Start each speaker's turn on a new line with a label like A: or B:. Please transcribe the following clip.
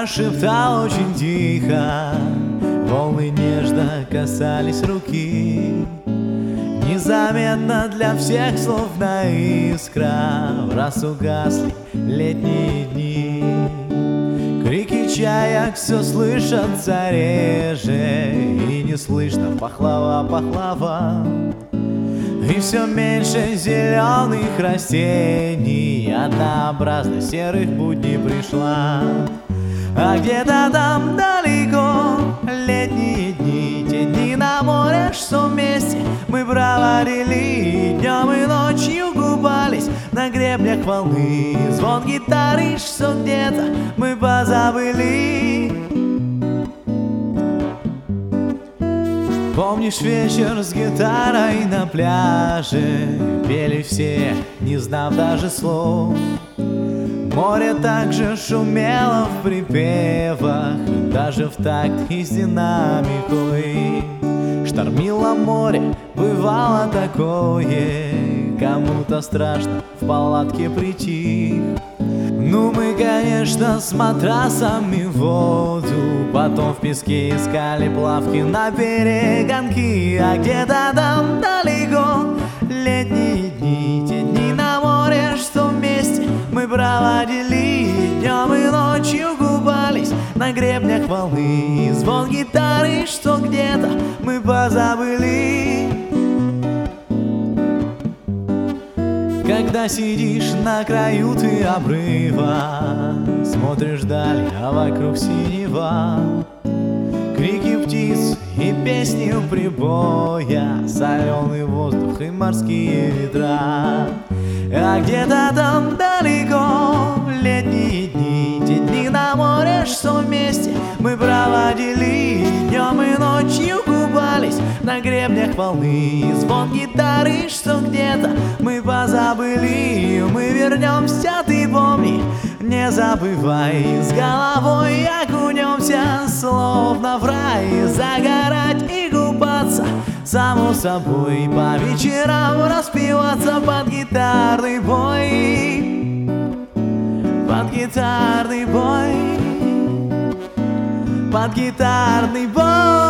A: шептал очень тихо, волны нежно касались руки. Незаметно для всех, словно искра, раз угасли летние дни. Крики чаек все слышатся реже, и не слышно пахлава. И все меньше зеленых растений, однообразно серых будней пришла. А где-то там далеко летние дни, те дни на море, что вместе мы проводили. Днем и ночью купались на гребнях волны. Звон гитары, что где-то мы позабыли. Помнишь вечер с гитарой на пляже? Пели все, не знав даже слов. Море также шумело в припевах, даже в такт и с динамикой. Штормило море, бывало такое, кому-то страшно в палатке прийти. Ну мы, конечно, с матрасами в воду, потом в песке искали плавки на перегонки. А где-то там далеко летние дни, те дни на море, что вместе мы проводили. Днем и ночью купались на гребнях волны. Звон гитары, что где-то мы позабыли. Когда сидишь на краю ты обрыва, смотришь вдаль, а вокруг синева. Крики птиц и песни прибоя, соленый воздух и морские ветра. А где-то там далеко летние дни, те дни на море, что вместе мы проводили. Днем и ночью купались на гребнях волны. Звон гитары, что где-то мы позабыли. Мы вернемся, ты помни, не забывай. С головой окунемся, словно в рай. Загорать и купаться, само собой, по вечерам распеваться под гитарный бой. Под гитарный бой. Под гитарный бой.